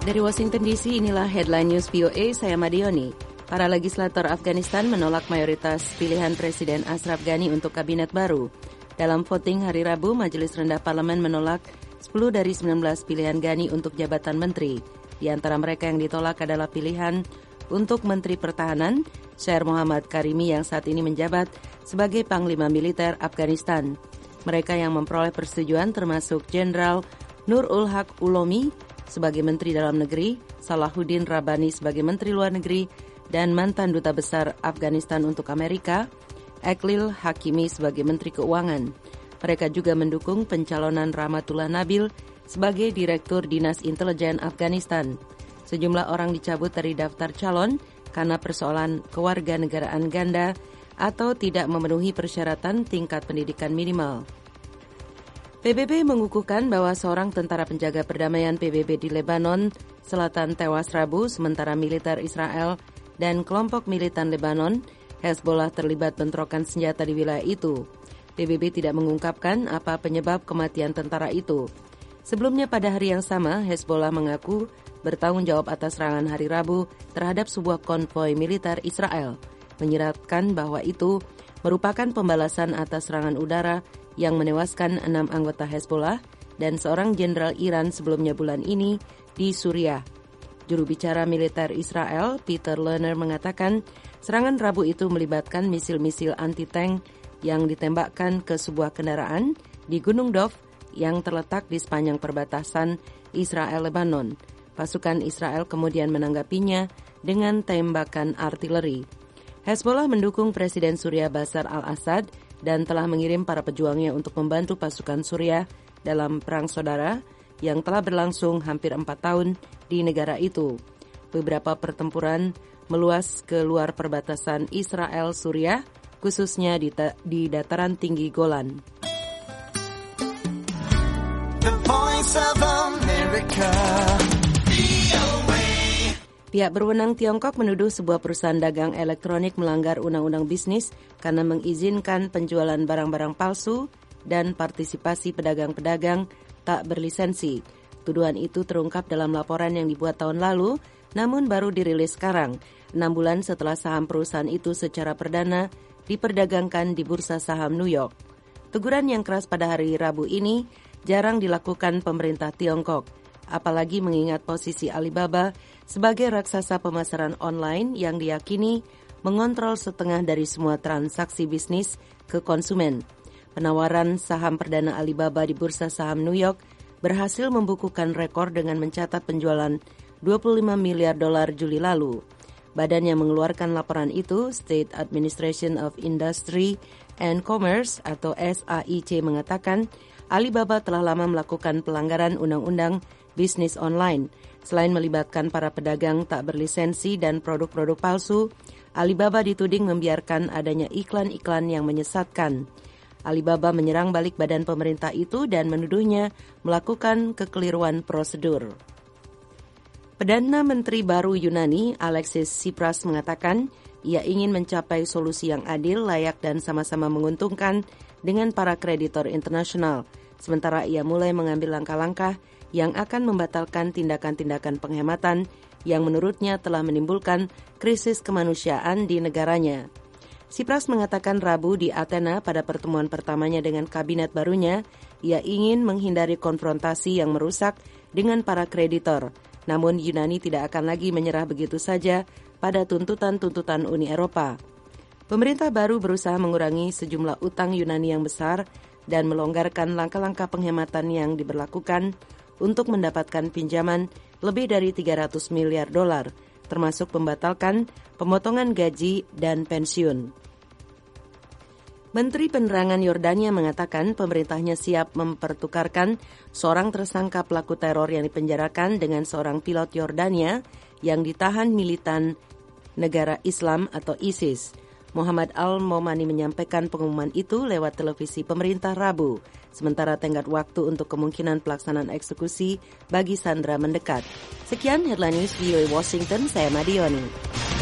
Dari Washington DC, inilah Headline News VOA, saya Madioni. Para legislator Afghanistan menolak mayoritas pilihan Presiden Ashraf Ghani untuk kabinet baru. Dalam voting hari Rabu, Majelis Rendah Parlemen menolak 10 dari 19 pilihan Ghani untuk jabatan menteri. Di antara mereka yang ditolak adalah pilihan untuk Menteri Pertahanan, Sher Mohammad Karimi yang saat ini menjabat sebagai Panglima Militer Afghanistan. Mereka yang memperoleh persetujuan termasuk Jenderal Nur-ul Haq Ulomi sebagai Menteri Dalam Negeri, Salahuddin Rabbani sebagai Menteri Luar Negeri, dan mantan Duta Besar Afghanistan untuk Amerika, Eklil Hakimi sebagai Menteri Keuangan. Mereka juga mendukung pencalonan Rahmatullah Nabil sebagai Direktur Dinas Intelijen Afghanistan. Sejumlah orang dicabut dari daftar calon karena persoalan kewarganegaraan ganda atau tidak memenuhi persyaratan tingkat pendidikan minimal. PBB mengukuhkan bahwa seorang tentara penjaga perdamaian PBB di Lebanon Selatan tewas Rabu, sementara militer Israel dan kelompok militan Lebanon, Hezbollah, terlibat bentrokan senjata di wilayah itu. PBB tidak mengungkapkan apa penyebab kematian tentara itu. Sebelumnya pada hari yang sama, Hezbollah mengaku bertanggung jawab atas serangan hari Rabu terhadap sebuah konvoi militer Israel, menyiratkan bahwa itu merupakan pembalasan atas serangan udara yang menewaskan 6 anggota Hezbollah dan seorang jenderal Iran sebelumnya bulan ini di Suriah. Juru bicara militer Israel, Peter Lerner, mengatakan serangan Rabu itu melibatkan misil-misil anti-tank yang ditembakkan ke sebuah kendaraan di Gunung Dov yang terletak di sepanjang perbatasan Israel-Lebanon. Pasukan Israel kemudian menanggapinya dengan tembakan artileri. Hezbollah mendukung Presiden Suriah Bashar al-Assad dan telah mengirim para pejuangnya untuk membantu pasukan Suriah dalam perang saudara yang telah berlangsung hampir 4 tahun di negara itu. Beberapa pertempuran meluas ke luar perbatasan Israel-Suriah, khususnya di dataran tinggi Golan. The Voice of America. Pihak berwenang Tiongkok menuduh sebuah perusahaan dagang elektronik melanggar undang-undang bisnis karena mengizinkan penjualan barang-barang palsu dan partisipasi pedagang-pedagang tak berlisensi. Tuduhan itu terungkap dalam laporan yang dibuat tahun lalu, namun baru dirilis sekarang, 6 bulan setelah saham perusahaan itu secara perdana diperdagangkan di bursa saham New York. Teguran yang keras pada hari Rabu ini jarang dilakukan pemerintah Tiongkok, apalagi mengingat posisi Alibaba sebagai raksasa pemasaran online yang diyakini mengontrol setengah dari semua transaksi bisnis ke konsumen. Penawaran saham perdana Alibaba di bursa saham New York berhasil membukukan rekor dengan mencatat penjualan $25 miliar Juli lalu. Badan yang mengeluarkan laporan itu, State Administration of Industry and Commerce atau SAIC, mengatakan Alibaba telah lama melakukan pelanggaran undang-undang bisnis online. Selain melibatkan para pedagang tak berlisensi dan produk-produk palsu, Alibaba dituding membiarkan adanya iklan-iklan yang menyesatkan. Alibaba menyerang balik badan pemerintah itu dan menuduhnya melakukan kekeliruan prosedur. Perdana Menteri baru Yunani, Alexis Tsipras, mengatakan ia ingin mencapai solusi yang adil, layak, dan sama-sama menguntungkan dengan para kreditor internasional. Sementara ia mulai mengambil langkah-langkah yang akan membatalkan tindakan-tindakan penghematan yang menurutnya telah menimbulkan krisis kemanusiaan di negaranya. Tsipras mengatakan Rabu di Athena pada pertemuan pertamanya dengan kabinet barunya, ia ingin menghindari konfrontasi yang merusak dengan para kreditor. Namun Yunani tidak akan lagi menyerah begitu saja pada tuntutan-tuntutan Uni Eropa. Pemerintah baru berusaha mengurangi sejumlah utang Yunani yang besar dan melonggarkan langkah-langkah penghematan yang diberlakukan untuk mendapatkan pinjaman lebih dari $300 miliar, termasuk membatalkan pemotongan gaji dan pensiun. Menteri Penerangan Yordania mengatakan pemerintahnya siap mempertukarkan seorang tersangka pelaku teror yang dipenjarakan dengan seorang pilot Yordania yang ditahan militan negara Islam atau ISIS. Muhammad Al-Momani menyampaikan pengumuman itu lewat televisi pemerintah Rabu, sementara tenggat waktu untuk kemungkinan pelaksanaan eksekusi bagi sandera mendekat. Sekian Headline News VOA Washington, saya Madioni.